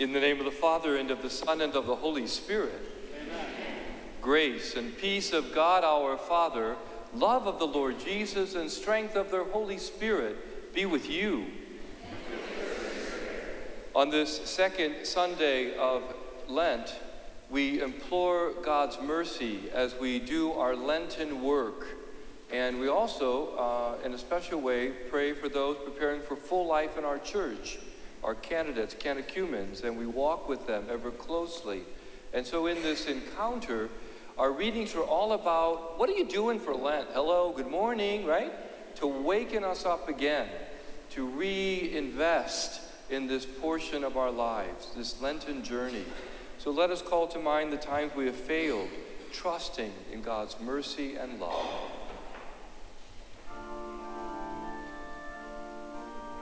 In the name of the Father, and of the Son, and of the Holy Spirit. Amen. Grace and peace of God our Father, love of the Lord Jesus, and strength of the Holy Spirit be with you. On this second Sunday of Lent, we implore God's mercy as we do our Lenten work. And we also, in a special way, pray for those preparing for full life in our church, our candidates, catechumens, and we walk with them ever closely. And so in this encounter, our readings are all about, what are you doing for Lent? Hello, good morning, right? To waken us up again, to reinvest in this portion of our lives, this Lenten journey. So let us call to mind the times we have failed, trusting in God's mercy and love.